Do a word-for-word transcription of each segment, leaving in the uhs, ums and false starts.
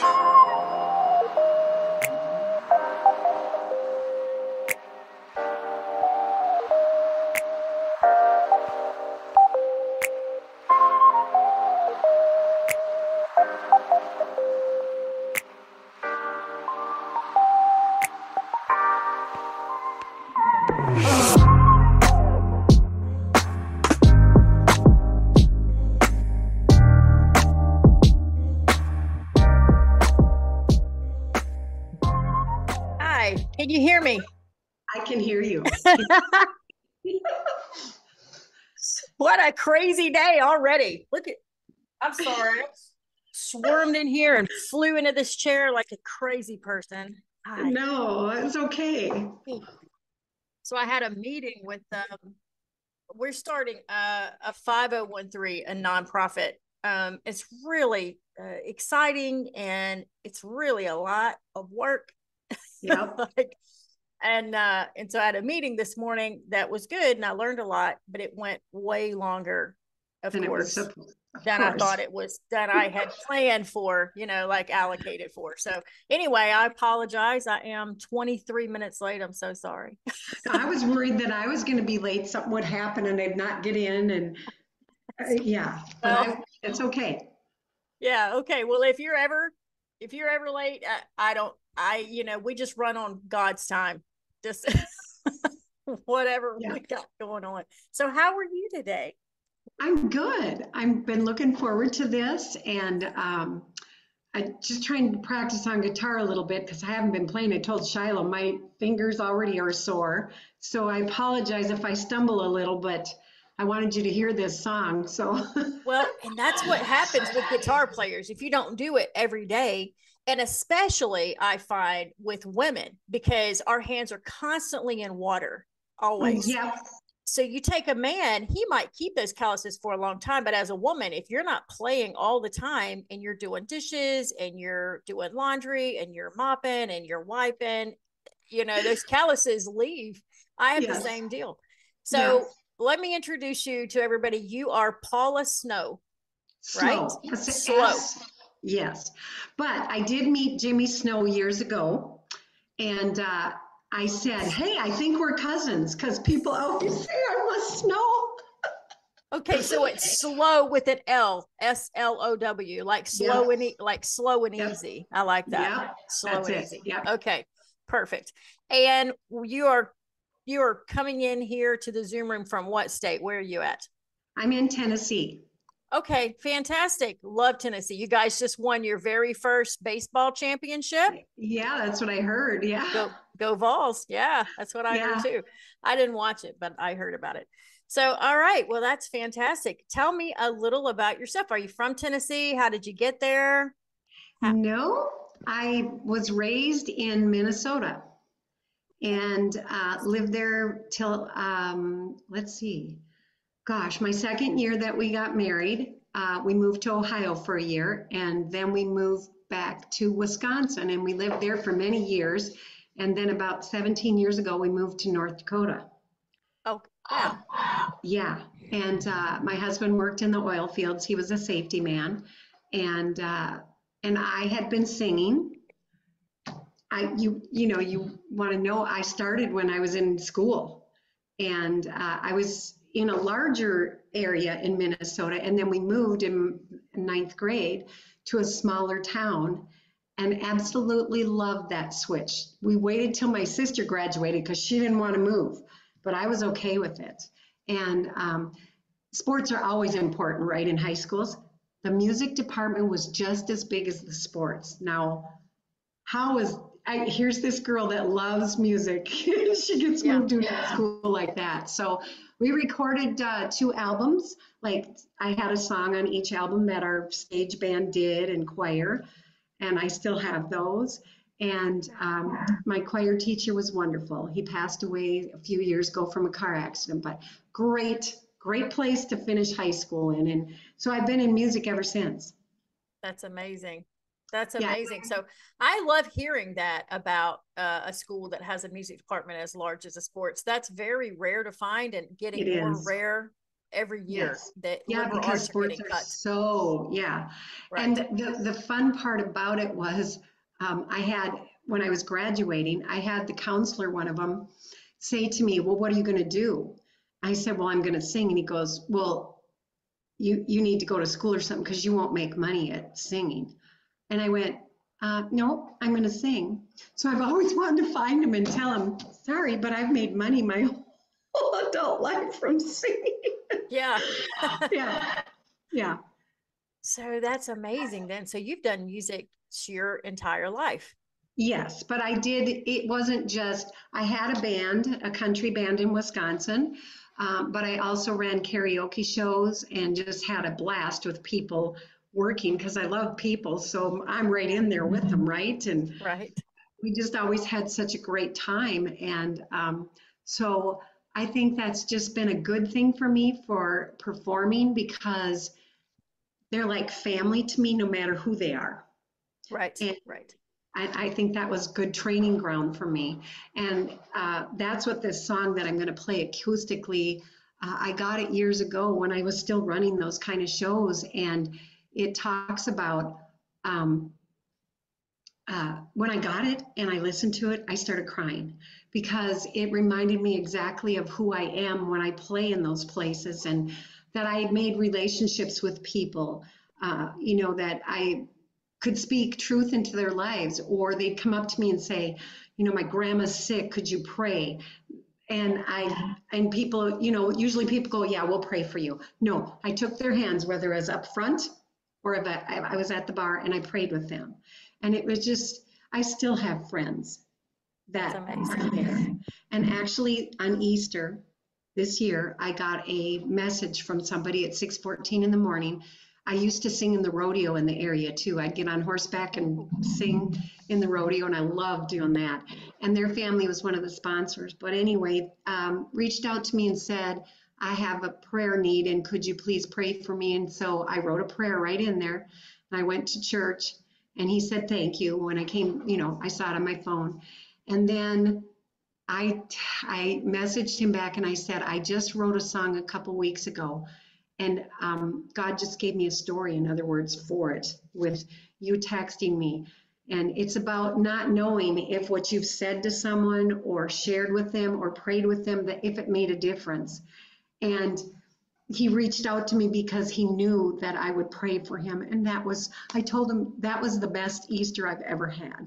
Can you hear me? I can hear you. What a crazy day already. Look at, I'm sorry. I swarmed in here and flew into this chair like a crazy person. Hi. No, it's okay. So I had a meeting with um we're starting a, a five oh one three, a nonprofit. Um, it's really uh, exciting and it's really a lot of work. Yep. like, and uh, and so I had a meeting this morning that was good and I learned a lot, but it went way longer, of And course, it was, of than I course. thought it was, than I had planned for, you know, like allocated for. So anyway, I apologize. I am twenty-three minutes late. I'm so sorry. I was worried that I was going to be late. Something would happen and I'd not get in. And uh, yeah, but Well, I, it's okay. yeah. Okay. Well, if you're ever, if you're ever late, I, I don't, I, you know, we just run on God's time. Just whatever Yeah. we got going on. So how are you today? I'm good. I've been looking forward to this, and um, I'm just trying to practice on guitar a little bit because I haven't been playing. I told Shiloh my fingers already are sore, so I apologize if I stumble a little, but I wanted you to hear this song. So Well, and that's what happens with guitar players if you don't do it every day. And especially, I find with women, because our hands are constantly in water, always. yeah, So you take a man, he might keep those calluses for a long time. But as a woman, if you're not playing all the time and you're doing dishes and you're doing laundry and you're mopping and you're wiping, you know, those calluses leave. I have the yes, same deal. So yes. let me introduce you to everybody. You are Paula Snow, right? Slow. That's Slow. S. Yes. But I did meet Jimmy Snow years ago, and uh, I said, hey, I think we're cousins because people always say I'm a Snow. Okay, so it's slow with an L, S L O W, like Yep. slow and e- like slow and Yep. easy. I like that. Yep. Slow That's and it. easy. Yep. Okay, perfect. And you are you are coming in here to the Zoom room from what state? Where are you at? I'm in Tennessee. Okay, fantastic. Love Tennessee. You guys just won your very first baseball championship. Yeah, that's what I heard. Yeah. Go go Vols. Yeah, that's what I heard Yeah. too. I didn't watch it, but I heard about it. So, all right. Well, that's fantastic. Tell me a little about yourself. Are you from Tennessee? How did you get there? How- No, I was raised in Minnesota and uh, lived there till, um, let's see, gosh, my second year that we got married, uh, we moved to Ohio for a year, and then we moved back to Wisconsin, and we lived there for many years. And then about seventeen years ago, we moved to North Dakota. Oh, wow. Yeah, and uh, my husband worked in the oil fields. He was a safety man, and uh, and I had been singing. I you you know you want to know I started when I was in school, and uh, I was in a larger area in Minnesota, and then we moved in ninth grade to a smaller town, and absolutely loved that switch. We waited till my sister graduated because she didn't want to move, but I was okay with it. And um, sports are always important, right? In high schools, the music department was just as big as the sports. Now, how is I, here's this girl that loves music. She gets Yeah. moved to a school like that. So we recorded uh, two albums. Like I had a song on each album that our stage band did and choir, and I still have those. And um, my choir teacher was wonderful. He passed away a few years ago from a car accident, but great, great place to finish high school in. And so I've been in music ever since. That's amazing. That's Yeah, amazing. So I love hearing that about uh, a school that has a music department as large as a sports. That's very rare to find and it getting more is. rare every year Yes. that Yeah, liberal because arts are sports getting are cut. so, yeah. And Right. the, the fun part about it was um, I had, when I was graduating, I had the counselor, one of them, say to me, well, what are you going to do? I said, well, I'm going to sing. And he goes, well, you, you need to go to school or something because you won't make money at singing. And I went, uh, no, I'm going to sing. So I've always wanted to find him and tell him, sorry, but I've made money my whole adult life from singing. Yeah. Yeah, yeah. So that's amazing then. So you've done music your entire life. Yes, but I did, it wasn't just, I had a band, a country band in Wisconsin, um, but I also ran karaoke shows and just had a blast with people working because I love people. So I'm right in there with them, right? And Right. we just always had such a great time. And um, so I think that's just been a good thing for me for performing because they're like family to me no matter who they are. Right. And Right. I, I think that was good training ground for me. And uh, that's what this song that I'm going to play acoustically, uh, I got it years ago when I was still running those kind of shows. And it talks about um, uh, when I got it and I listened to it, I started crying because it reminded me exactly of who I am when I play in those places and that I had made relationships with people, uh, you know, that I could speak truth into their lives, or they'd come up to me and say, you know, my grandma's sick, could you pray? And I, and people, you know, usually people go, yeah, we'll pray for you. No, I took their hands, whether it was up front or if I, I was at the bar and I prayed with them. And it was just, I still have friends That's that amazing. are there. And actually on Easter this year, I got a message from somebody at six fourteen in the morning. I used to sing in the rodeo in the area too. I'd get on horseback and sing in the rodeo, and I loved doing that. And their family was one of the sponsors. But anyway, um, reached out to me and said, I have a prayer need, and could you please pray for me? And so I wrote a prayer right in there. And I went to church, and he said, thank you. When I came, you know, I saw it on my phone. And then I, I messaged him back and I said, I just wrote a song a couple weeks ago. And um, God just gave me a story, in other words, for it, with you texting me. And it's about not knowing if what you've said to someone or shared with them or prayed with them, that if it made a difference. And he reached out to me because he knew that I would pray for him. And that was, I told him that was the best Easter I've ever had,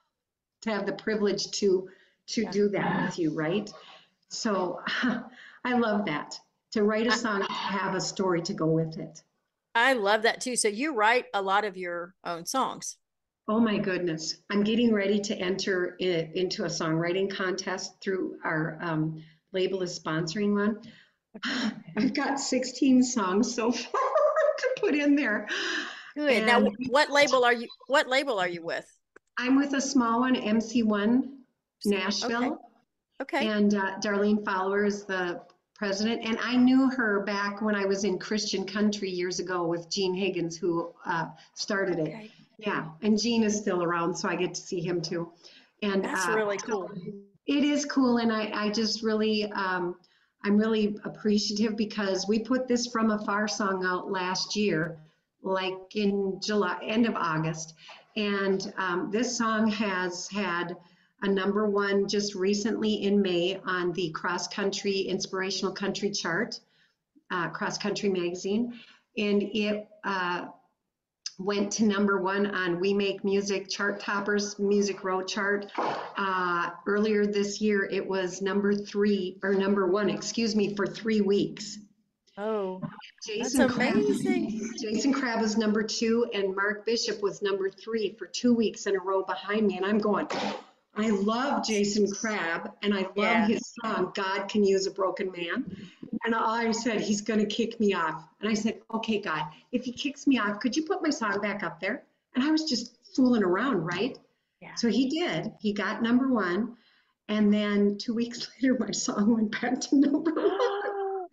to have the privilege to to Yeah. do that with you, right? So I love that. To write a I, song, to have a story to go with it. I love that too. So you write a lot of your own songs. Oh my goodness. I'm getting ready to enter i- into a songwriting contest through our um, label is sponsoring one. Okay. I've got sixteen songs so far to put in there. Good. And Now, what label are you? What label are you with? I'm with a small one, M C one See one. Okay. Nashville. Okay. And uh, Darlene Fowler is the president. And I knew her back when I was in Christian country years ago with Gene Higgins, who uh, started it. Okay. Yeah, and Gene is still around, so I get to see him too. And That's uh, really so cool. it is cool, and I, I just really, um, I'm really appreciative because we put this From Afar song out last year, like in July, end of August. And um, this song has had a number one just recently in May on the Cross Country Inspirational Country chart, uh, Cross Country Magazine. And it uh, went to number one on We Make Music Chart Toppers Music Row chart. Uh, earlier this year, it was number three, or number one, excuse me, for three weeks. Oh, that's Jason Crab, amazing. Jason Crab was number two, and Mark Bishop was number three for two weeks in a row behind me. And I'm going, I love Jason Crab, and I love Yeah. his song, God Can Use a Broken Man. And I said, he's going to kick me off. And I said, okay, God, if he kicks me off, could you put my song back up there? And I was just fooling around, right? Yeah. So he did. He got number one. And then two weeks later, my song went back to number one. Oh,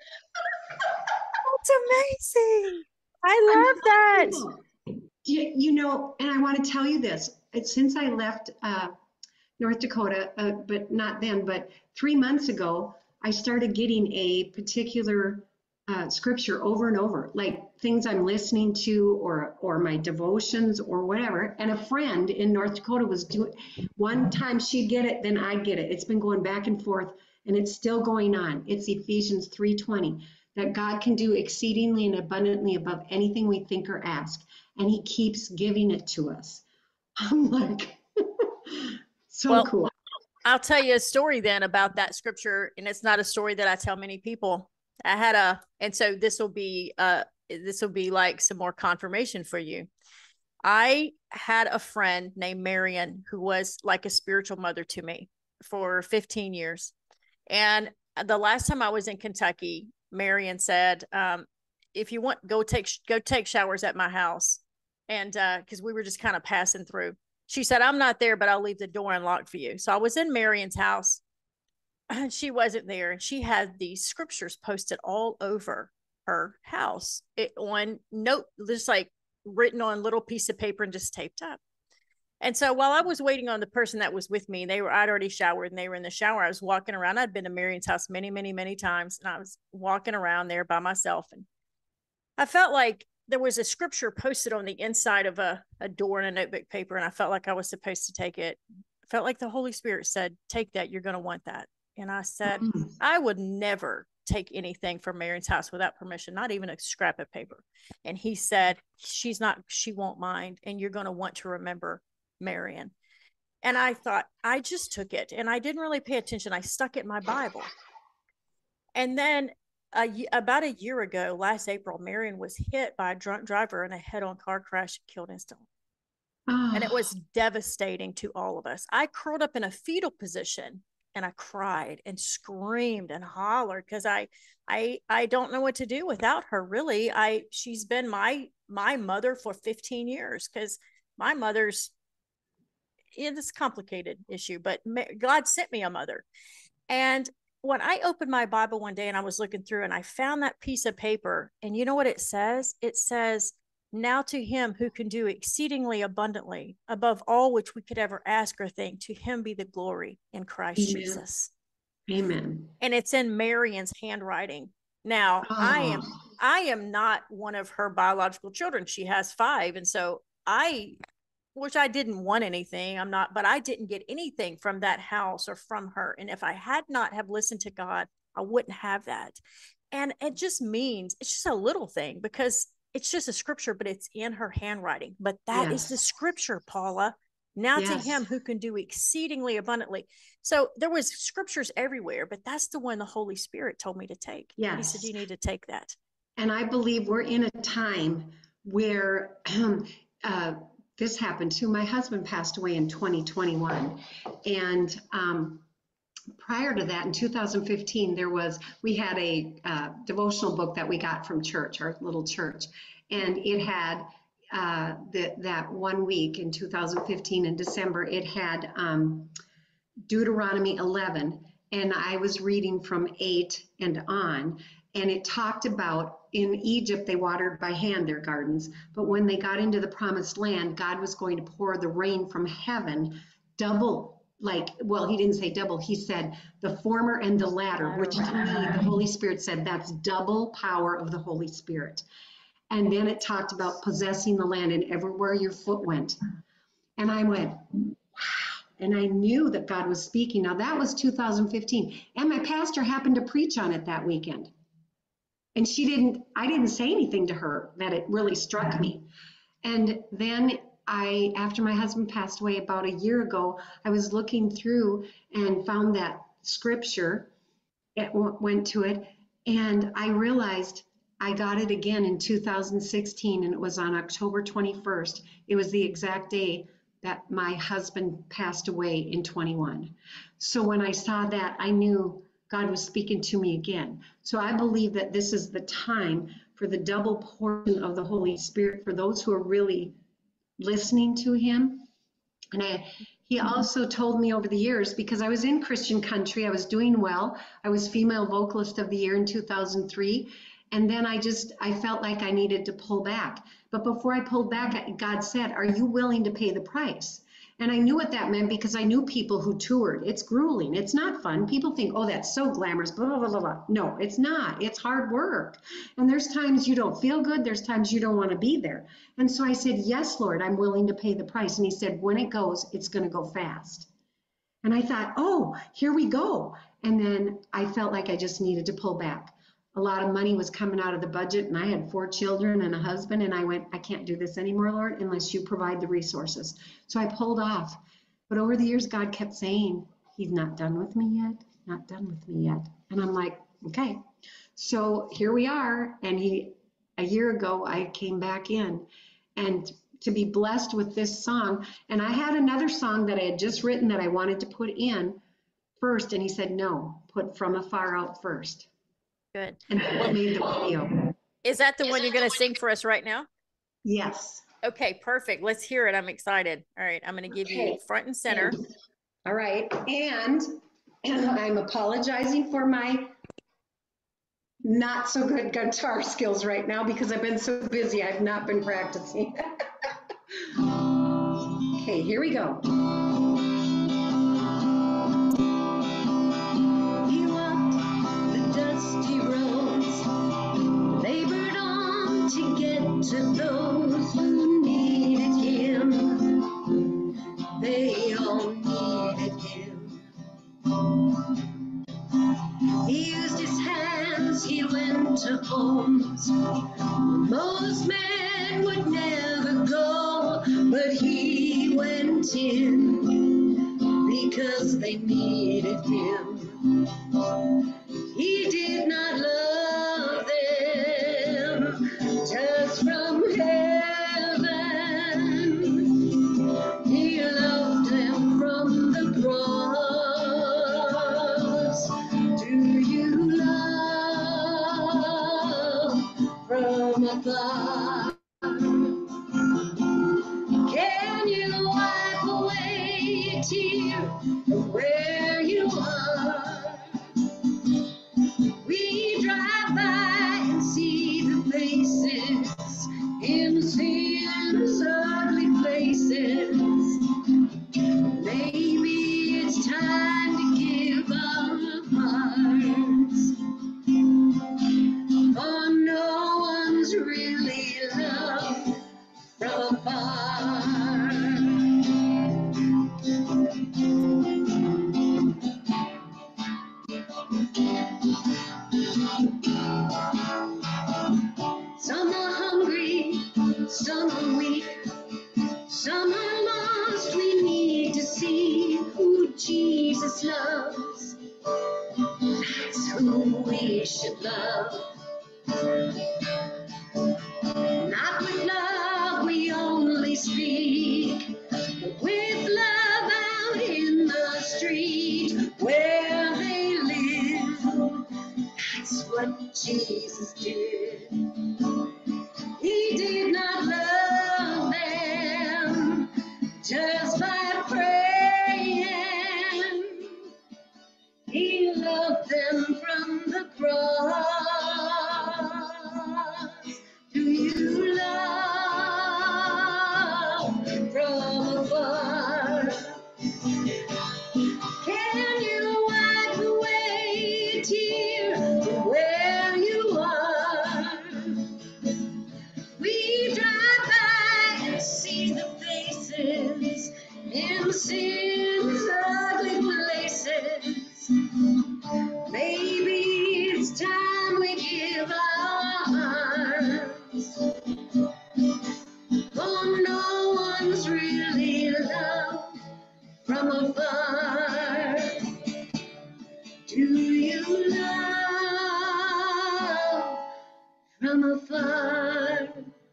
that's amazing. I'm I love that. telling you, you, you know, and I want to tell you this. It's since I left uh, North Dakota, uh, but not then, but three months ago, I started getting a particular uh, scripture over and over, like things I'm listening to or or my devotions or whatever. And a friend in North Dakota was doing, one time she'd get it, then I'd get it. It's been going back and forth, and it's still going on. It's Ephesians three twenty, that God can do exceedingly and abundantly above anything we think or ask, and he keeps giving it to us. I'm like, so Well, cool. I'll tell you a story then about that scripture, and it's not a story that I tell many people. I had a, and so this will be, uh, this will be like some more confirmation for you. I had a friend named Marion who was like a spiritual mother to me for fifteen years. And the last time I was in Kentucky, Marion said, um, if you want, go take, go take showers at my house. And, uh, cause we were just kind of passing through. She said, I'm not there, but I'll leave the door unlocked for you. So I was in Marion's house and she wasn't there. And she had these scriptures posted all over her house, it, on note, just like written on little piece of paper and just taped up. And so while I was waiting on the person that was with me, they were, I'd already showered and they were in the shower. I was walking around. I'd been to Marion's house many, many, many times. And I was walking around there by myself. And I felt like there was a scripture posted on the inside of a, a door in a notebook paper. And I felt like I was supposed to take it. I felt like the Holy Spirit said, take that. You're going to want that. And I said, mm-hmm. I would never take anything from Marion's house without permission, not even a scrap of paper. And he said, she's not, she won't mind. And you're going to want to remember Marion. And I thought, I just took it and I didn't really pay attention. I stuck it in my Bible. And then a, about a year ago, last April, Marion was hit by a drunk driver in a head-on car crash and killed instantly. Oh. And it was devastating to all of us. I curled up in a fetal position and I cried and screamed and hollered because I, I, I don't know what to do without her. Really, I she's been my my mother for fifteen years because my mother's. It's a complicated issue, but God sent me a mother. And when I opened my Bible one day and I was looking through and I found that piece of paper, and you know what it says? It says, now to him who can do exceedingly abundantly above all which we could ever ask or think, to him be the glory in Christ Amen. Jesus. Amen. And it's in Marion's handwriting. Now, oh. I am I am not one of her biological children. She has five. And so I which I didn't want anything. I'm not, but I didn't get anything from that house or from her. And if I had not have listened to God, I wouldn't have that. And it just means it's just a little thing because it's just a scripture, but it's in her handwriting. But that yes. is the scripture, Paula. Now yes. to him who can do exceedingly abundantly. So there was scriptures everywhere, but that's the one the Holy Spirit told me to take. Yes. He said, you need to take that. And I believe we're in a time where, uh, this happened too. My husband passed away in twenty twenty-one. And um, prior to that, in two thousand fifteen, there was, we had a uh, devotional book that we got from church, our little church. And it had uh, the, that one week in two thousand fifteen in December, it had um, Deuteronomy eleven. And I was reading from eight and on. And it talked about in Egypt, they watered by hand their gardens. But when they got into the promised land, God was going to pour the rain from heaven, double, like, well, he didn't say double. He said the former and the latter, which to me, the Holy Spirit said that's double power of the Holy Spirit. And then it talked about possessing the land and everywhere your foot went. And I went, wow. And I knew that God was speaking. Now that was two thousand fifteen. And my pastor happened to preach on it that weekend. And she didn't, I didn't say anything to her that it really struck me. And then I, after my husband passed away about a year ago, I was looking through and found that scripture, it went to it, and I realized I got it again in two thousand sixteen, and it was on October twenty-first. It was the exact day that my husband passed away in twenty-one. So when I saw that, I knew God was speaking to me again. So I believe that this is the time for the double portion of the Holy Spirit for those who are really listening to him. And I, he also told me over the years, because I was in Christian country, I was doing well. I was Female Vocalist of the Year in two thousand three. And then I just, I felt like I needed to pull back. But before I pulled back, God said, are you willing to pay the price? And I knew what that meant because I knew people who toured. It's grueling. It's not fun. People think, oh, that's so glamorous, blah, blah, blah, blah, blah. No, it's not. It's hard work. And there's times you don't feel good. There's times you don't want to be there. And so I said, yes, Lord, I'm willing to pay the price. And he said, when it goes, it's going to go fast. And I thought, oh, here we go. And then I felt like I just needed to pull back. A lot of money was coming out of the budget, and I had four children and a husband, and I went, I can't do this anymore, Lord, unless you provide the resources. So I pulled off. But over the years, God kept saying, he's not done with me yet, not done with me yet. And I'm like, okay. So here we are. And he, a year ago, I came back in, and to be blessed with this song. And I had another song that I had just written that I wanted to put in first, and he said, no, put From Afar out first. Good. And that made the video. Is that the one you're going to sing for us right now? Yes. Okay, perfect. Let's hear it. I'm excited. All right, I'm going to give okay. you front and center. And, all right, and I'm apologizing for my not so good guitar skills right now because I've been so busy. I've not been practicing. Okay, here we go. To those who needed him, they all needed him. He used his hands, he went to homes most men would never go, but he went in because they needed him. He did not love them just from heaven. He loved them from the cross. Do you love from afar? Can you wipe away a tear from where you are? We drive by and see the faces in sin's ugly places. Maybe it's time to give our hearts, for no one's really loved from afar. Some are hungry, some are weak, some are lost. We need to see who Jesus loves. That's who we should love. Not with love we only speak, but with love out in the street where they live. That's what Jesus did. He did not love them just by praying. He loved them from the cross. Do you love from afar? Can you wipe away a tear from where you are? We drive by and see the faces in sin's ugly places. Maybe it's time we give our hearts, for no one's really loved from afar. Do you love from afar?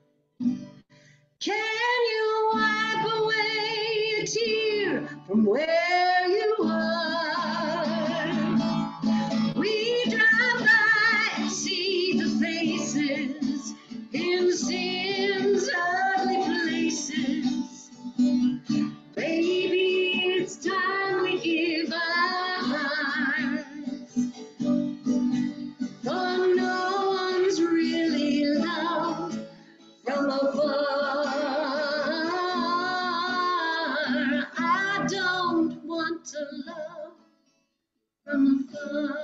Can you wipe away a tear from where you are? We drive by and see the faces in sin's ugly places. Baby, it's time we give our hearts, for no one's really loved from afar. I from afar.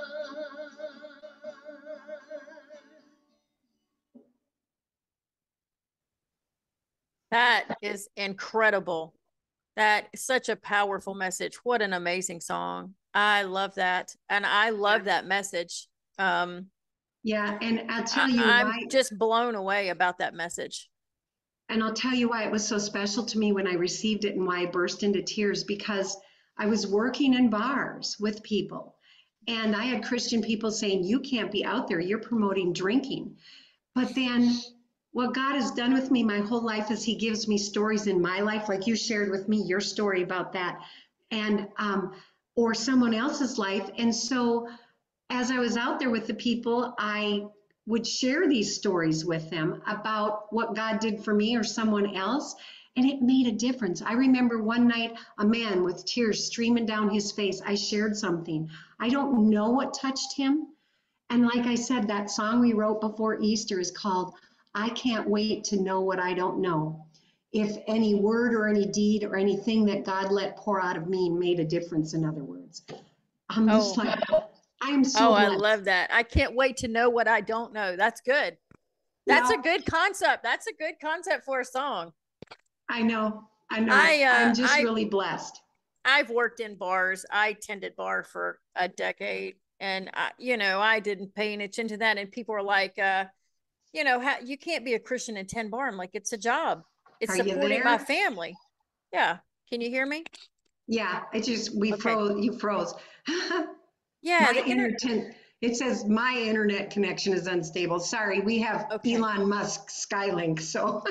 That is incredible. That is such a powerful message. What an amazing song. I love that. And I love that message. Um, Yeah, and I'll tell I, you I'm why, just blown away about that message. and I'll tell you why it was so special to me when I received it and why I burst into tears, because I was working in bars with people and I had Christian people saying, you can't be out there, you're promoting drinking. But then what God has done with me my whole life is he gives me stories in my life, like you shared with me your story about that, and um, or someone else's life. And so as I was out there with the people, I would share these stories with them about what God did for me or someone else. And it made a difference. I remember one night, a man with tears streaming down his face. I shared something. I don't know what touched him. And like I said, that song we wrote before Easter is called I Can't Wait to Know What I Don't Know. If any word or any deed or anything that God let pour out of me made a difference, in other words. I'm just Oh, like, I am so oh, I blessed. love that. I can't wait to know what I don't know. That's good. That's Yeah, a good concept. That's a good concept for a song. I know. I know. I uh I'm just I really blessed. I've worked in bars. I tended bar for a decade, and I, you know, I didn't pay any attention to that. And people are like, uh, you know, how, you can't be a Christian and tend bar. I'm like, it's a job. It's Are you supporting my there? family. Yeah. Can you hear me? Yeah, it just, we Okay. froze, you froze. Yeah. My The inter- internet, it says my internet connection is unstable. Sorry, we have okay. Elon Musk Skylink, so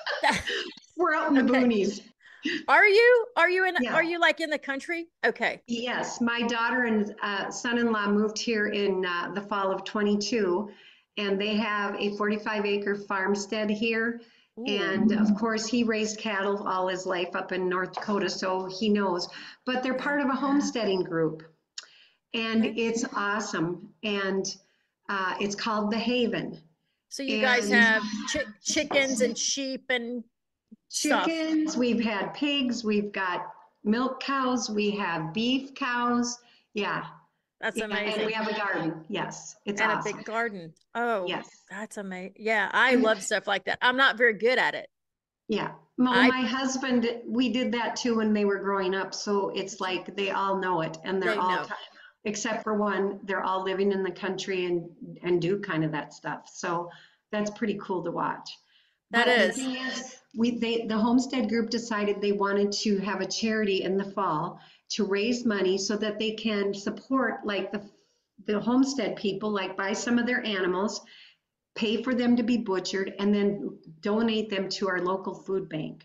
we're out in the Okay. boonies. Are you? Are you in? Yeah. Are you like in the country? Okay. Yes, my daughter and uh, son-in-law moved here in uh, the fall of twenty-two, and they have a forty-five acre farmstead here. Ooh. And of course, he raised cattle all his life up in North Dakota, so he knows. But they're part of a homesteading group, and Okay. it's awesome. And uh, it's called The Haven. So you guys And have chi- chickens and sheep and stuff. chickens, we've had pigs, we've got milk cows, we have beef cows. Yeah. That's Yeah, and amazing. we have a garden. Yes, it's And a awesome. big garden. Oh, Yes. that's amazing. Yeah, I love stuff like that. I'm not very good at it. Yeah. Well, I my husband, we did that too when they were growing up. So it's like they all know it and they're they all, know. ki- except for one, they're all living in the country and, and do kind of that stuff. So that's pretty cool to watch. That But the is. thing is, we, they, the Homestead Group decided they wanted to have a charity in the fall to raise money so that they can support like the, the homestead people, like buy some of their animals, pay for them to be butchered, and then donate them to our local food bank.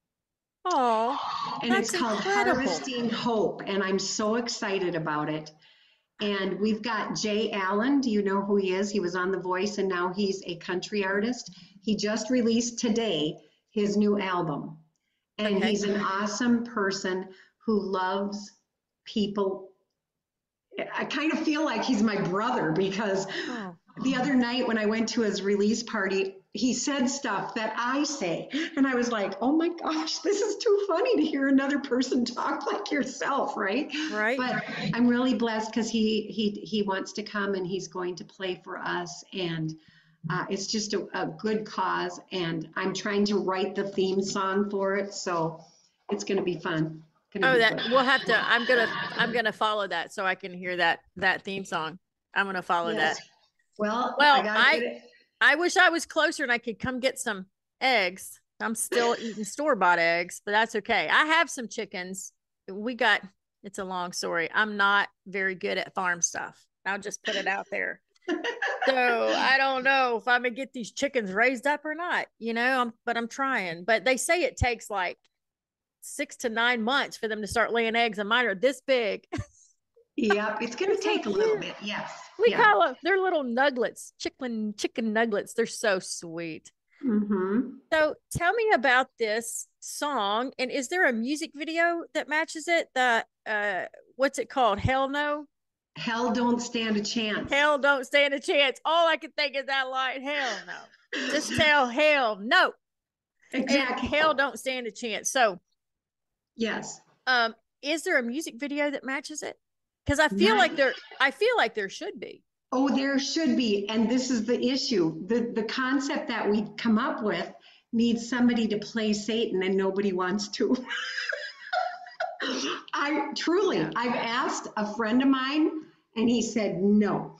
Oh, And that's it's called incredible. Harvesting Hope, and I'm so excited about it. And we've got Jay Allen. Do you know who he is? He was on The Voice, and now he's a country artist. He just released today his new album. And Okay. he's an awesome person who loves people. I kind of feel like he's my brother because Oh, the other night when I went to his release party, he said stuff that I say. And I was like, oh my gosh, this is too funny to hear another person talk like yourself, right? right. But I'm really blessed because he, he, he wants to come and he's going to play for us. And uh, it's just a, a good cause. And I'm trying to write the theme song for it. So it's going to be fun. Gonna Oh, be that good. we'll have to. I'm gonna. I'm gonna follow that so I can hear that that theme song. I'm gonna follow Yes. that. Well, I Well, gotta I get it. I wish I was closer and I could come get some eggs. I'm still eating store bought eggs, but that's okay. I have some chickens. We got. It's a long story. I'm not very good at farm stuff. I'll just put it out there. So I don't know if I'm gonna get these chickens raised up or not. You know, I'm, but I'm trying. But they say it takes like six to nine months for them to start laying eggs, and mine are this big. Yep, it's gonna They're so take a little cute. bit, yes. We Yeah. call them, they're little nuggets, chicken chicken nuggets. They're so sweet. Mm-hmm. So tell me about this song, and is there a music video that matches it? The uh, what's it called? Hell no, Hell don't stand a chance. hell don't stand a chance. All I can think is that line. Hell no, just tell hell no, Exactly. and hell don't stand a chance. So, Yes. um, is there a music video that matches it? Because I feel Not- like there, I feel like there should be. Oh, there should be. And this is the issue. The, the concept that we come up with needs somebody to play Satan and nobody wants to. I truly, Yeah. I've asked a friend of mine and he said no.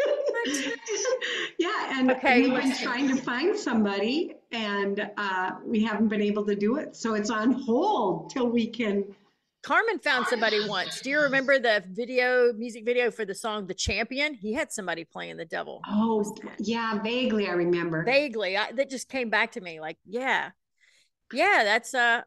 Yeah, and Okay, we've been let's see. trying to find somebody and uh, we haven't been able to do it. So it's on hold till we can. Carmen found somebody once. Do you remember the video, music video for the song "The Champion"? He had somebody playing the devil. Oh, yeah, vaguely I remember. Vaguely, I, that just came back to me. Like, yeah, yeah, that's uh,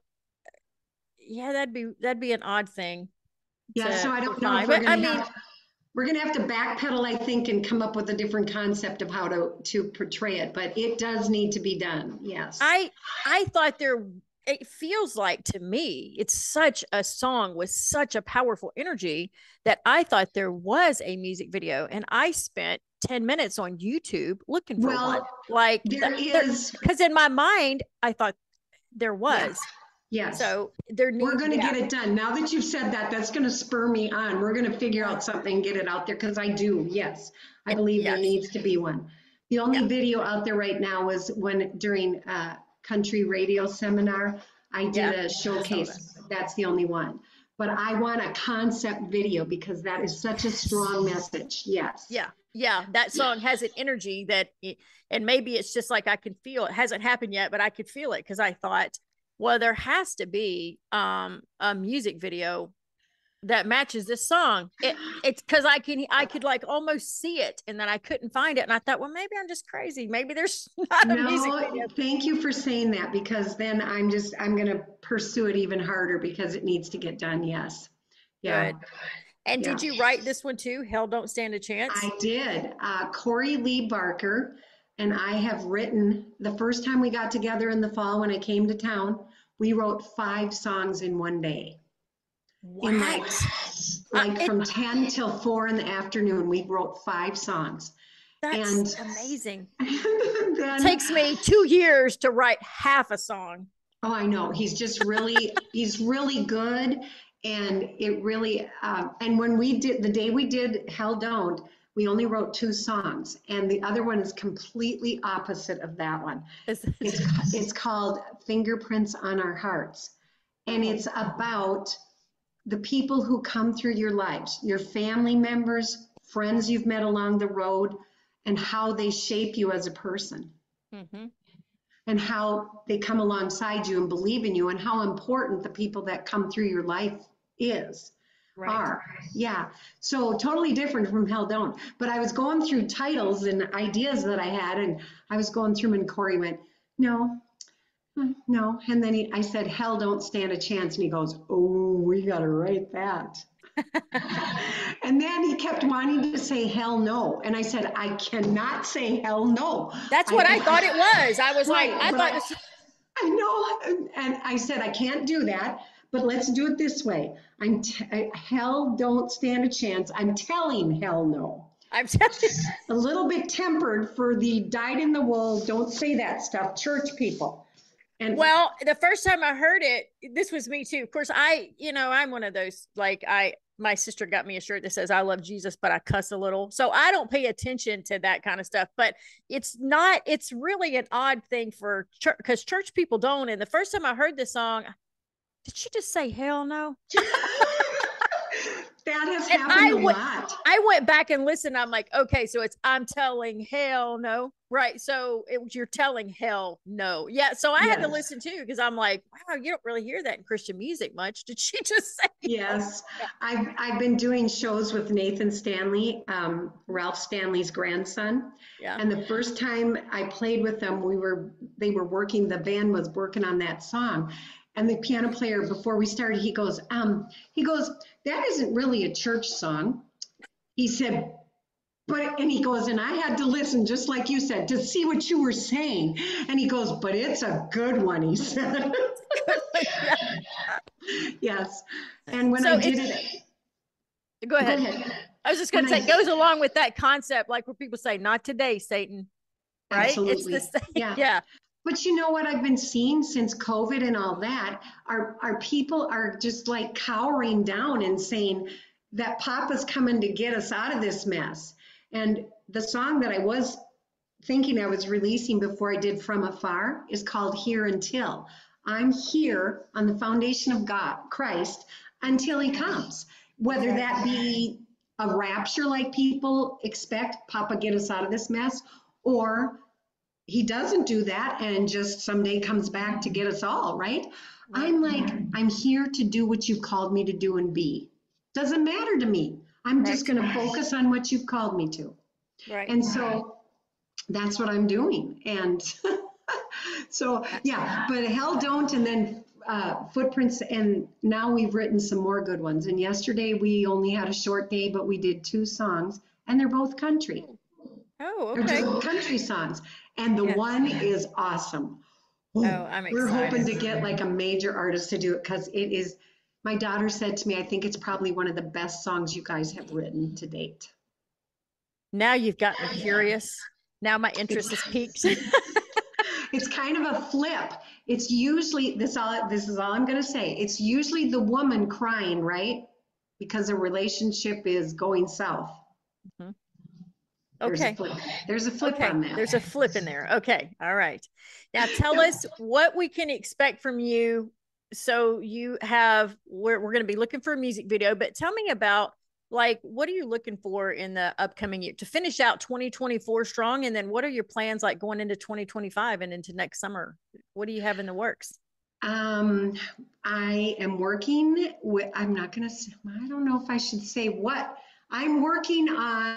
yeah, that'd be that'd be an odd thing. Yeah, to so I don't know if find. we're But I gonna mean, have, we're gonna have to backpedal, I think, and come up with a different concept of how to, to portray it, but it does need to be done, yes. I I thought there. It feels like to me, it's such a song with such a powerful energy that I thought there was a music video, and I spent ten minutes on YouTube looking for Well, one. Like There th- is, because in my mind, I thought there was. yes. So there needs. We're gonna yeah. get it done. Now that you've said that, that's gonna spur me on. We're gonna figure out something, get it out there, because I do, yes. I believe there Yes. needs to be one. The only Yeah. video out there right now was when, during a country radio seminar, I did Yeah, I a saw showcase. That's the only one. But I want a concept video because that is such a strong message, yes. Yeah, yeah, that song has an energy that, it, and maybe it's just like I can feel it. Hasn't happened yet, but I could feel it because I thought, well, there has to be um a music video that matches this song. It, it's because I can I could like almost see it, and then I couldn't find it, and I thought, well, maybe I'm just crazy. Maybe there's not a music video. No, thank you for saying that, because then I'm just, I'm gonna pursue it even harder because it needs to get done, yes. Yeah. Good. And Yeah. did you write this one too? Hell Don't Stand a Chance. I did. Uh, Corey Lee Barker and I have written, the first time we got together in the fall when I came to town, we wrote five songs in one day. In like, What? like Uh, it- from ten till four in the afternoon, we wrote five songs. That's and- amazing. And then- It takes me two years to write half a song. Oh, I know. He's just really, he's really good. And it really, uh, and when we did, the day we did Hell Don't, we only wrote two songs. And the other one is completely opposite of that one. It's, It's, it's called Fingerprints on Our Hearts. And it's about the people who come through your lives, your family members, friends you've met along the road, and how they shape you as a person. Mhm. And how they come alongside you and believe in you, and how important the people that come through your life is, Right. are. Yeah. So totally different from Hell Don't. But I was going through titles and ideas that I had, and I was going through them, and Corey went, no, no. And then he, I said, Hell Don't Stand a Chance. And he goes, oh, we got to write that. And then he kept wanting to say hell no. And I said, I cannot say hell no. That's what I, thought it was. I was Right, like, I but thought I- this. I know, and I said, I can't do that, but let's do it this way. I'm, t- I- hell don't stand a chance. I'm telling hell no. I'm telling you. A little bit tempered for the dyed in the wool, don't say that stuff, church people. And Well, the first time I heard it, this was me too. Of course, I, you know, I'm one of those, like, I, my sister got me a shirt that says, I love Jesus, but I cuss a little. So I don't pay attention to that kind of stuff, but it's not, it's really an odd thing for church, because church people don't. And the first time I heard this song, did she just say hell no? that has And happened I a would- lot. I went back and listened. I'm like, okay, so it's I'm telling hell no, right? So it was you're telling hell no, yeah. So I had to Yes. listen too because I'm like, wow, you don't really hear that in Christian music much. Did she just say? Yes, I've, I've been doing shows with Nathan Stanley, um, Ralph Stanley's grandson. Yeah. And the first time I played with them, we were, they were working, the band was working on that song. And the piano player, before we started, he goes, um, he goes, that isn't really a church song. He said, but, and he goes, and I had to listen, just like you said, to see what you were saying. And he goes, but it's a good one, he said. Yes. And when So I did it's- it, Go go ahead. ahead. I was just going to When say, I- it goes along with that concept, like where people say, not today, Satan. Right? Absolutely. It's the same. Yeah. Yeah. But you know what I've been seeing since COVID and all that, our, our people are just like cowering down and saying, that Papa's coming to get us out of this mess. And the song that I was thinking I was releasing before I did From Afar is called Here Until. I'm here on the foundation of God, Christ, until he comes. Whether that be a rapture like people expect, Papa get us out of this mess, or he doesn't do that and just someday comes back to get us all, right? I'm like, I'm here to do what you've called me to do and be. Doesn't matter to me. I'm just Right. going to focus on what you've called me to. Right. And so that's what I'm doing. And so, yeah, but Hell Don't, and then uh, Footprints, and now we've written some more good ones. And yesterday we only had a short day, but we did two songs, and they're both country. Oh, They're okay. just country songs. And the Yeah. one is awesome. Oh, I'm We're hoping excited. to get like a major artist to do it because it is, my daughter said to me, I think it's probably one of the best songs you guys have written to date. Now you've got me curious. Now my interest is piqued. It's kind of a flip. It's usually, this all, this is all I'm going to say. It's usually the woman crying, right? Because a relationship is going south. Mhm. There's a Okay. flip. There's a flip Okay. on that. There's a flip in there. Okay. All right. Now tell us what we can expect from you. So you have, we're, we're going to be looking for a music video, but tell me about, like, what are you looking for in the upcoming year to finish out twenty twenty-four strong? And then what are your plans like going into twenty twenty-five and into next summer? What do you have in the works? Um, I am working with, I'm not going to, I don't know if I should say what. I'm working on a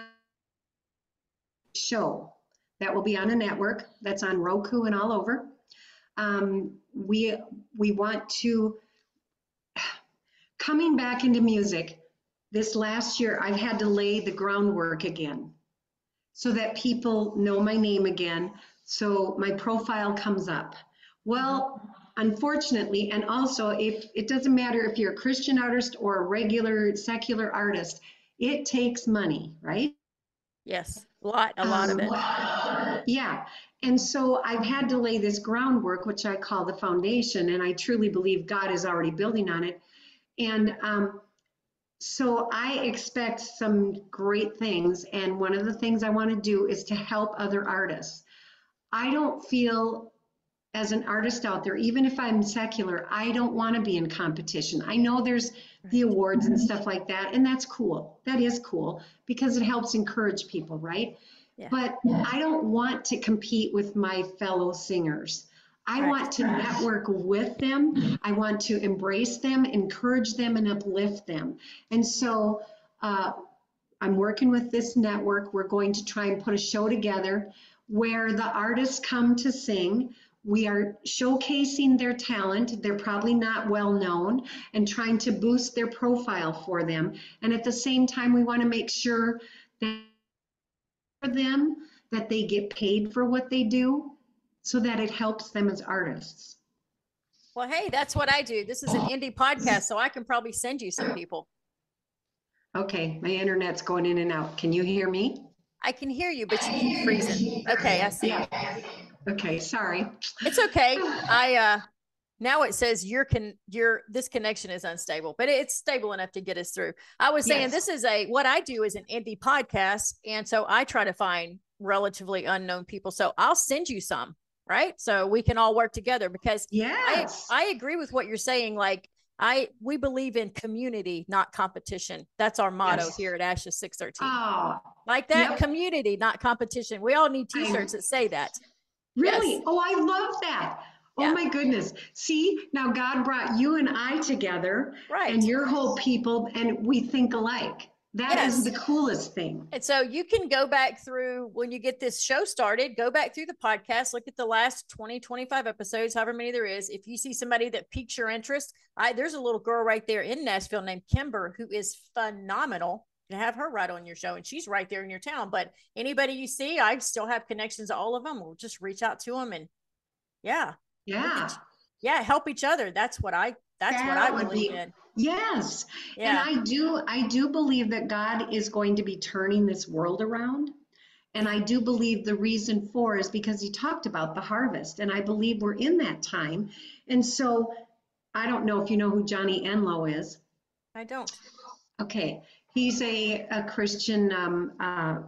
show that will be on a network that's on Roku and all over. Um, we, we want to, coming back into music, this last year, I've had to lay the groundwork again so that people know my name again, so my profile comes up. Well, unfortunately, and also if it doesn't matter if you're a Christian artist or a regular secular artist, it takes money, right? Yes. A lot, a lot of it. Um, Yeah. And so I've had to lay this groundwork, which I call the foundation, and I truly believe God is already building on it. And um, so I expect some great things. And one of the things I want to do is to help other artists. I don't feel, as an artist out there, even if I'm secular, I don't want to be in competition. I know there's the awards and stuff like that, and that's cool. That is cool because it helps encourage people, right? Yeah. But I don't want to compete with my fellow singers. I Right. want to network with them. I want to embrace them, encourage them, and uplift them. And so uh, I'm working with this network. We're going to try and put a show together where the artists come to sing. We are showcasing their talent. They're probably not well known, and trying to boost their profile for them. And at the same time, we want to make sure that for them that they get paid for what they do, so that it helps them as artists. Well, hey, that's what I do. This is an indie podcast, so I can probably send you some people. Okay, my internet's going in and out. Can you hear me? I can hear you, but you keep freezing. Okay, I see. Yeah. Okay, sorry. It's okay. I uh now it says your can your this connection is unstable, but it's stable enough to get us through. I was saying Yes. this is a what I do is an indie podcast, and so I try to find relatively unknown people. So I'll send you some, right? So we can all work together because Yes. I I agree with what you're saying. Like I we believe in community, not competition. That's our motto Yes. here at Ashes six thirteen. Oh, Like that, yep. community, not competition. We all need t-shirts that say that. Really? Yes. Oh, I love that. Yeah. Oh my goodness. See, now God brought you and I together, Right. and your whole people, and we think alike. That is Yes. the coolest thing. And so you can go back through when you get this show started, go back through the podcast, look at the last twenty, twenty-five episodes, however many there is. If you see somebody that piques your interest, I, there's a little girl right there in Nashville named Kimber, who is phenomenal. You have her right on your show, and she's right there in your town. But anybody you see, I still have connections to all of them. We'll just reach out to them, and yeah, Yeah. yeah, help each other. That's what I, that's what I That would believe be- in. Yes. Yeah. And I do, I do believe that God is going to be turning this world around. And I do believe the reason for is because he talked about the harvest. And I believe we're in that time. And so I don't know if you know who Johnny Enlow is. I don't. Okay. He's a, a Christian um, uh,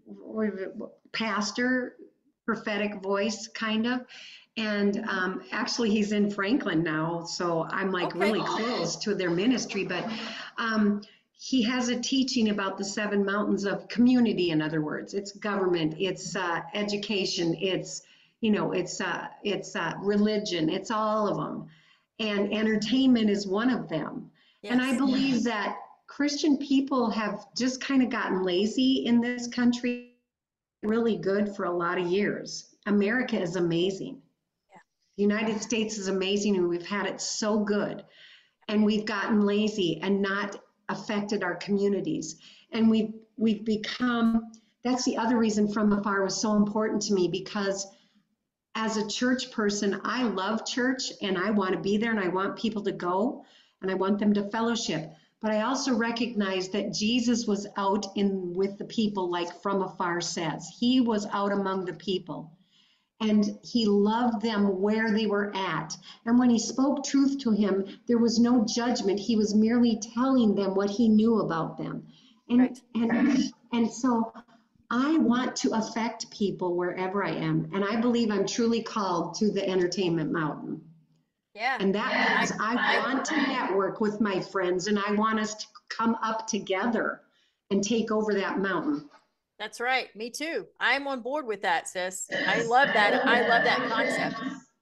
pastor, prophetic voice, kind of. And um, actually, he's in Franklin now, so I'm like Okay. really close to their ministry. But um, he has a teaching about the seven mountains of community. In other words, it's government, it's uh, education, it's you know, it's uh, it's uh, religion, it's all of them, and entertainment is one of them. Yes. And I believe that Christian people have just kind of gotten lazy in this country. Really good for a lot of years. America is amazing. Yeah. The United States is amazing, and we've had it so good. And we've gotten lazy and not affected our communities. And we've we've become, that's the other reason From Afar was so important to me, because as a church person, I love church and I want to be there and I want people to go and I want them to fellowship. But I also recognize that Jesus was out in with the people, like From Afar says. He was out among the people. And he loved them where they were at. And when he spoke truth to him, there was no judgment. He was merely telling them what he knew about them. And, Right. and, and so I want to affect people wherever I am. And I believe I'm truly called to the entertainment mountain. Yeah. And that means I, I- want to network with my friends, and I want us to come up together and take over that mountain. That's right. Me too. I'm on board with that, sis. I love that. I love that concept.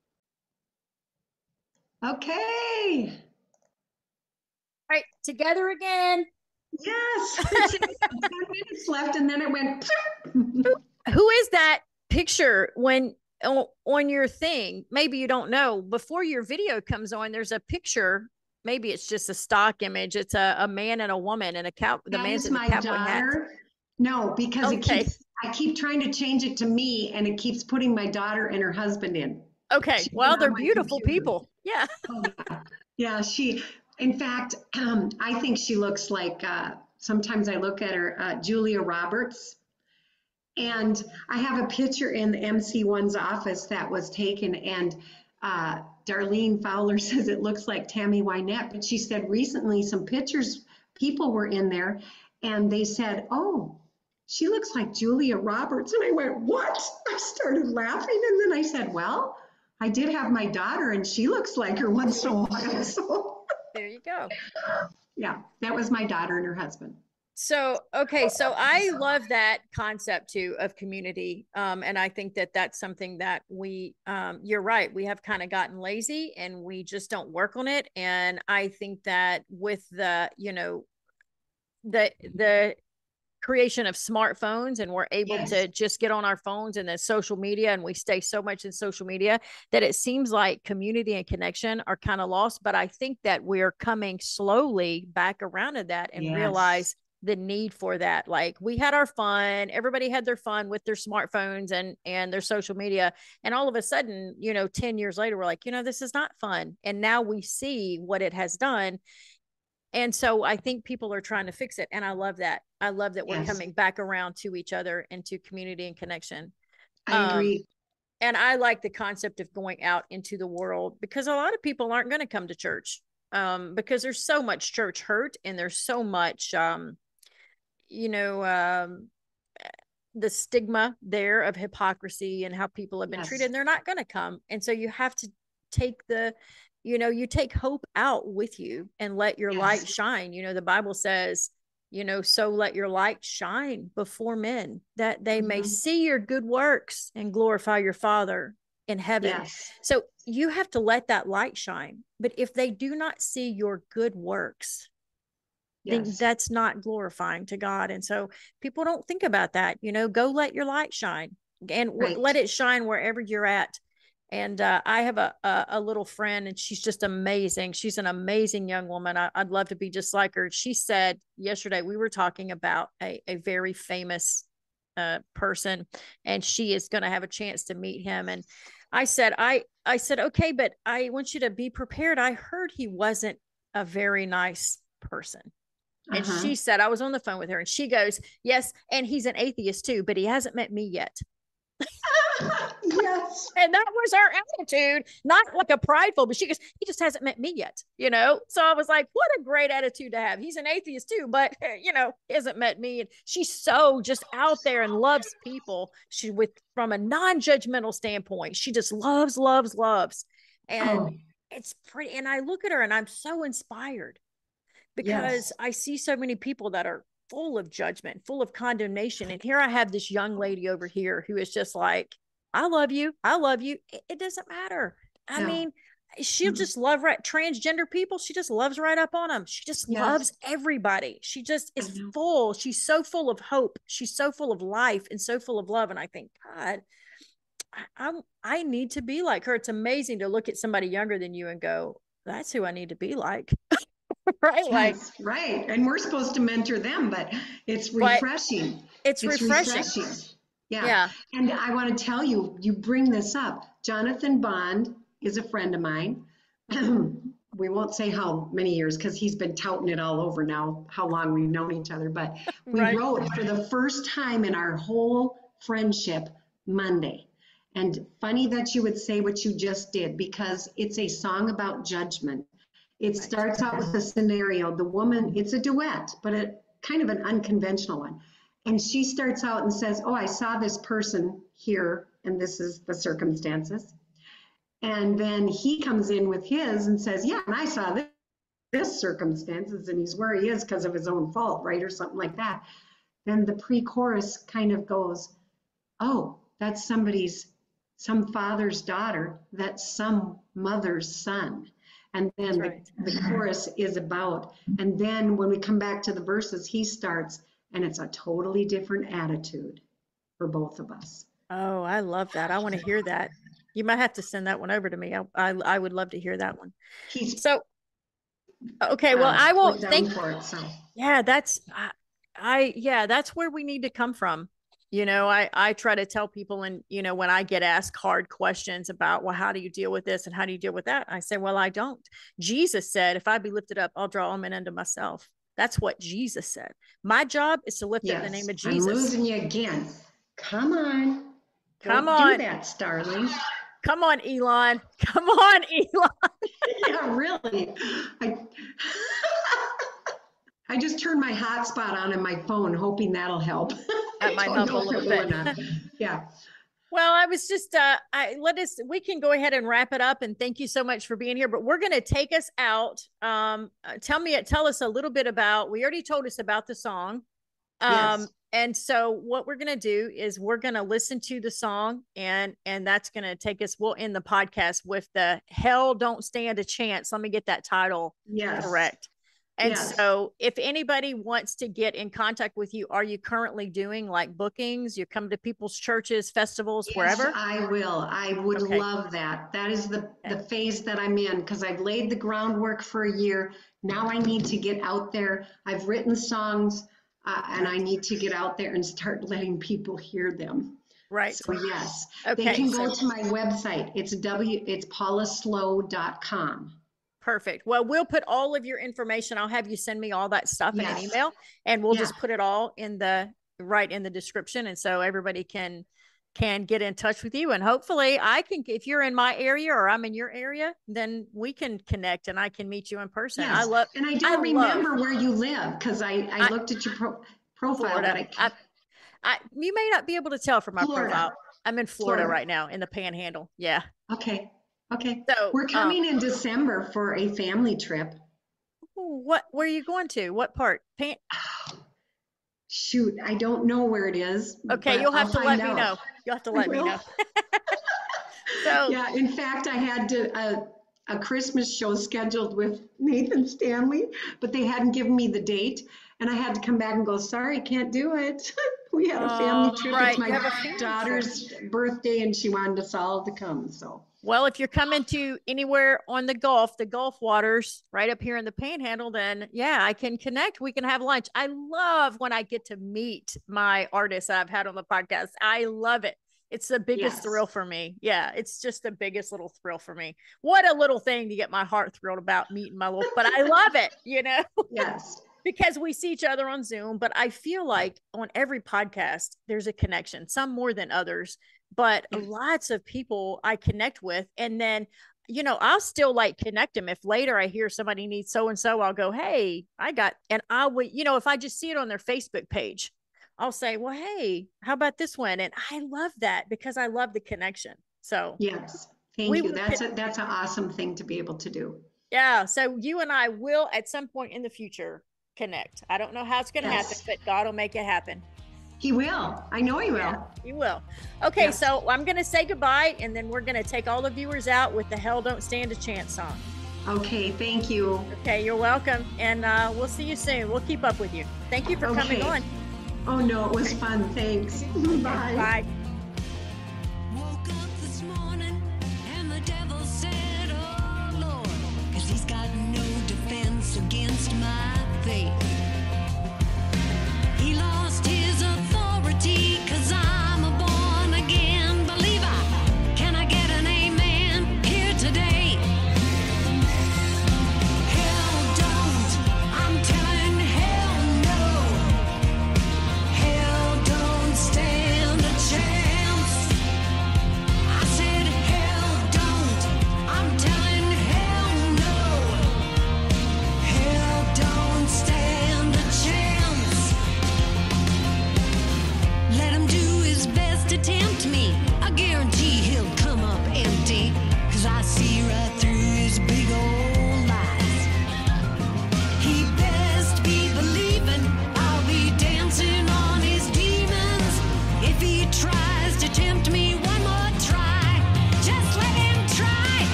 Okay. All right. Together again. Yes. ten minutes left, and then it went. Who is that picture when on, on your thing? Maybe you don't know. Before your video comes on, there's a picture. Maybe it's just a stock image. It's a, a man and a woman and a cow. The That man's is in the my cowboy hat. daughter. No, because it Okay. keeps. I keep trying to change it to me, and it keeps putting my daughter and her husband in. Okay. She's Well, on they're my beautiful computer. people. Yeah. Oh, yeah. Yeah, she, in fact, um, I think she looks like, uh, sometimes I look at her, uh, Julia Roberts. And I have a picture in the M C one's office that was taken, and uh, Darlene Fowler says it looks like Tammy Wynette, but she said recently some pictures, people were in there, and they said, oh, she looks like Julia Roberts. And I went, what? I started laughing, and then I said, well, I did have my daughter, and she looks like her once in a while. So, There you go. yeah, that was my daughter and her husband. So, okay. So I love that concept too of community. Um, and I think that that's something that we, um, you're right. We have kind of gotten lazy and we just don't work on it. And I think that with the, you know, the, the, creation of smartphones, and we're able Yes. to just get on our phones and then social media, and we stay so much in social media that it seems like community and connection are kind of lost. But I think that we're coming slowly back around to that and Yes. realize the need for that. Like, we had our fun, everybody had their fun with their smartphones and and their social media, and all of a sudden, you know, ten years later, we're like, you know, this is not fun, and now we see what it has done. And so I think people are trying to fix it. And I love that. I love that we're Yes. coming back around to each other and to community and connection. I Um, agree. And I like the concept of going out into the world, because a lot of people aren't going to come to church, um, because there's so much church hurt, and there's so much, um, you know, um, the stigma there of hypocrisy and how people have been Yes. treated, and they're not going to come. And so you have to take the, you know, you take hope out with you and let your Yes. light shine. You know, the Bible says, you know, so let your light shine before men, that they may Mhm. see your good works and glorify your Father in heaven. Yes. So you have to let that light shine. But if they do not see your good works, then Yes. that's not glorifying to God. And so people don't think about that. You know, go let your light shine, and w- Right. let it shine wherever you're at. And uh, I have a, a a little friend, and she's just amazing. She's an amazing young woman. I, I'd love to be just like her. She said yesterday, we were talking about a, a very famous uh, person, and she is going to have a chance to meet him. And I said, I I said, okay, but I want you to be prepared. I heard he wasn't a very nice person. And Uh-huh. she said, I was on the phone with her, and she goes, yes, and he's an atheist too, but he hasn't met me yet. Yes. And that was our attitude, not like a prideful, but she goes, he just hasn't met me yet, you know? So I was like, what a great attitude to have. He's an atheist too, but you know, he hasn't met me. And she's so just out there and loves people. She with from a non-judgmental standpoint, she just loves, loves, loves. And oh. it's pretty. And I look at her and I'm so inspired because yes. I see so many people that are full of judgment, full of condemnation. And here I have this young lady over here who is just like, I love you. I love you. It, it doesn't matter. I no. mean, she'll mm-hmm. just love right transgender people. She just loves right up on them. She just yes. loves everybody. She just is full. She's so full of hope. She's so full of life and so full of love. And I think, God, I, I'm, I need to be like her. It's amazing to look at somebody younger than you and go, that's who I need to be like. Right. Yes, like, right. And we're supposed to mentor them, but it's refreshing. It's, it's refreshing. refreshing. Yeah. yeah. And I want to tell you, you bring this up. Jonathan Bond is a friend of mine. We won't say how many years because he's been touting it all over now, how long we've known each other. But we right. wrote for the first time in our whole friendship Monday. And funny that you would say what you just did, because it's a song about judgment. It right. starts out with a scenario. The woman, it's a duet, but a kind of an unconventional one. And she starts out and says, oh, I saw this person here, and this is the circumstances. And then he comes in with his and says, yeah, and I saw this, this circumstances, and he's where he is because of his own fault, right, or something like that. Then the pre-chorus kind of goes, oh, that's somebody's, some father's daughter, that's some mother's son. And then right. the, the chorus is about, and then when we come back to the verses, he starts, and it's a totally different attitude for both of us. Oh, I love that. I want to hear that. You might have to send that one over to me. I I, I would love to hear that one. He's, so, okay. Well, uh, I won't think for it. So. Yeah, that's, I, I, yeah, that's where we need to come from. You know, I, I try to tell people, and, you know, when I get asked hard questions about, well, how do you deal with this? And how do you deal with that? I say, well, I don't. Jesus said, if I be lifted up, I'll draw all men unto myself. That's what Jesus said. My job is to lift yes, up the name of Jesus. I'm losing you again. Come on. Come Don't on. do that, Starling. Come on, Elon. Come on, Elon. Yeah, really. I, I just turned my hotspot on in my phone, hoping that'll help. That might help a little bit. Yeah. Well, I was just, uh, I let us, we can go ahead and wrap it up, and thank you so much for being here, but we're going to take us out. Um, uh, tell me, tell us a little bit about, we already told us about the song. Um, yes. And so what we're going to do is we're going to listen to the song, and, and that's going to take us, we'll end the podcast with the Hell Don't Stand a Chance. Let me get that title yes. correct. And yes. so if anybody wants to get in contact with you, are you currently doing like bookings? You come to people's churches, festivals, yes, wherever? I will. I would okay. love that. That is the, okay. the phase that I'm in, because I've laid the groundwork for a year. Now I need to get out there. I've written songs uh, and I need to get out there and start letting people hear them. Right. So yes, okay. they can go so- to my website. It's w. It's paula slow dot com. Perfect. Well, we'll put all of your information. I'll have you send me all that stuff yes. in an email, and we'll yeah. just put it all in the right in the description. And so everybody can, can get in touch with you, and hopefully I can, if you're in my area or I'm in your area, then we can connect and I can meet you in person. Yes. I love, and I don't I remember love, where you live. Cause I, I, I looked at your pro, profile. Florida. I, I, I, you may not be able to tell from my Florida. profile. I'm in Florida, Florida right now in the Panhandle. Yeah. Okay. Okay. So we're coming um, in December for a family trip. What, where are you going to? What part? Pan- Shoot, I don't know where it is. Okay, you'll have I'll to let out. me know. You'll have to let me know. So yeah, in fact, I had to, a, a Christmas show scheduled with Nathan Stanley, but they hadn't given me the date, and I had to come back and go, sorry, can't do it. We had a family oh, trip. Right. It's my daughter's trip. birthday, and she wanted us all to come. So. Well, if you're coming to anywhere on the Gulf, the Gulf waters right up here in the Panhandle, then yeah, I can connect. We can have lunch. I love when I get to meet my artists that I've had on the podcast. I love it. It's the biggest yes. thrill for me. Yeah, it's just the biggest little thrill for me. What a little thing to get my heart thrilled about meeting my little, but I love it, you know? Yes. Because we see each other on Zoom, but I feel like on every podcast, there's a connection, some more than others. but Yeah. lots of people I connect with. And then, you know, I'll still like connect them. If later I hear somebody needs so and so, I'll go, hey, I got, and I would, you know, if I just see it on their Facebook page, I'll say, well, hey, how about this one? And I love that because I love the connection. So Yes, thank we you. will, That's a, that's an awesome thing to be able to do. yeah. So you and I will at some point in the future connect. I don't know how it's going to happen, Yes. but God will make it happen. He will. I know he will. Yeah, you will. Okay, Yes. so I'm going to say goodbye, and then we're going to take all the viewers out with the Hell Don't Stand a Chance song. Okay, thank you. Okay, you're welcome. And uh, we'll see you soon. We'll keep up with you. Thank you for coming Okay. on. Oh, no, it was fun. Thanks. Bye. Bye.